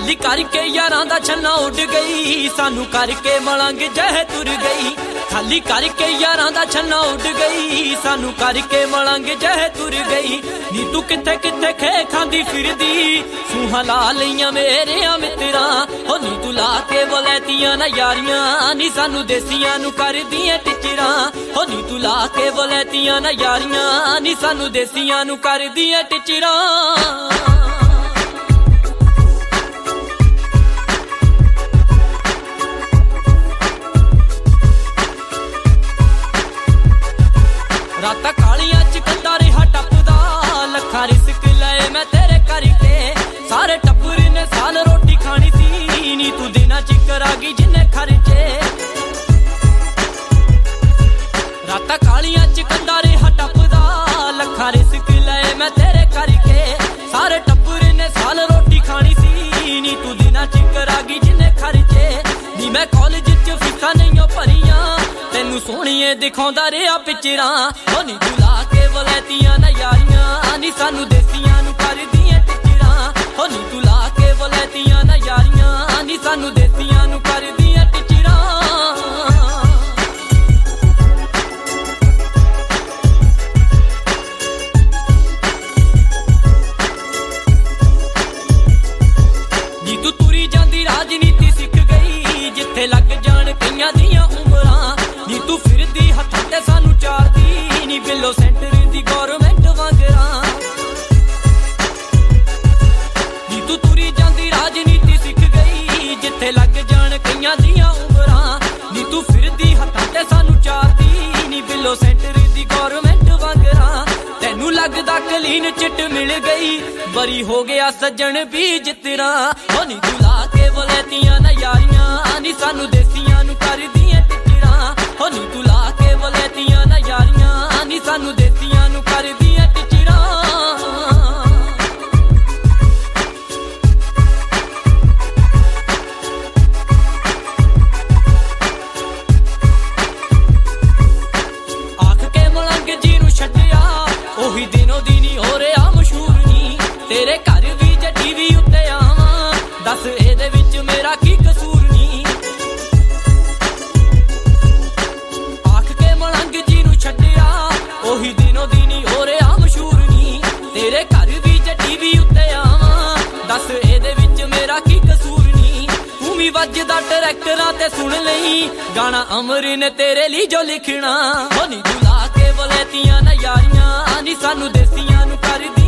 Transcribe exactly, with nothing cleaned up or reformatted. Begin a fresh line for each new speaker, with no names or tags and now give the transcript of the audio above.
खाली करके यारां दा छन्ना उड़ गई, सानू करके मलंग जह तुर गई। खाली करके यारां दा छन्ना उड़ गई, सानू करके मलंग जह तुर गई। नी तू किथे किथे खे खांदी फिरदी, सूहां ला लईयां मेरेयां मित्तरां। हो नी तू ला के वलैतियां ना यारियां, नी सानू देसियां नू कर दियां टिचरां। हो नी तू ला के वलैतियां ना यारियां, नी सानू देसियां नू कर दियां टिचरां। रातां कालियां च कंधा रिहा टपदा, लखां रिस्क लए मैं तेरे करके। सारे टब्बर ने साल रोटी खानी सी, नी तू दिनां च करागी जिन्ने खर्चे। रातां कालियां च कंधा रिहा टपदा, लखां रिस्क लए मैं तेरे करके। सारे टब्बर ने साल रोटी खानी सी, नी तू दिनां च करागी जिन्ने खर्चे। नी मैं कॉलेज च फीसां नहीं भरियां, तेनू सोहणिए दिखाउंदा रिहा पिक्चरां। हो नी तू ला के वलैतियां ना यारियां, नी सानू देसियां नू कर दियां टिचरां। हो नी तू ला के वलैतियां ना यारियां, नी सानू देसियां नू कर दियां टिचरां। नी तू तुरी जांदी राजनीति सिख गई, जिथे लग जाण कईयां दियां उमरां। नी तू फिरदी हत्थां ते सानू चारदी, नी बिलो सेंटर दी गौरमेंट वांगरां। नी तू तुरी जांदी राजनीति सिख गई, जिथे लग जाण कईयां दियां उमरां। नी तू फिरदी हत्थां ते सानू चारदी, नी बिलो सेंटर दी गौरमेंट वांगरां। तैनू लगदा कलीन चिट मिल गई, बरी हो गया सज्जन भी जितरा। हो नी तू ला के वलैतियां ना यारियां, नी सानू देसियां नू कर दियां टिचरां। हो नी तू ला के वलैतियां ना यारियां, नी सानू देसियां नू कर दियां टिचरां। आख के मलंग जी नू छड्डिया, ओही दिनों दिनी हो रहा मशहूर नी। तेरे घर भी जे टीवी उत्ते आवां, दस एदे विच मेरा की कसूर नी। आख के मलंग जी नू छड्डिया, ओही दिनों दिनी हो रहा मशहूर नी। तेरे घर भी जे टीवी उत्ते आवां, दस एदे विच मेरा की कसूर नी। तू भी वजदा ट्रैक्टरां ते सुन लई, गाना अमर ने तेरे लिए जो लिखना। हो नी तू ला के वलैतियां ना यारियां, नी सानू देसियां नू कर दी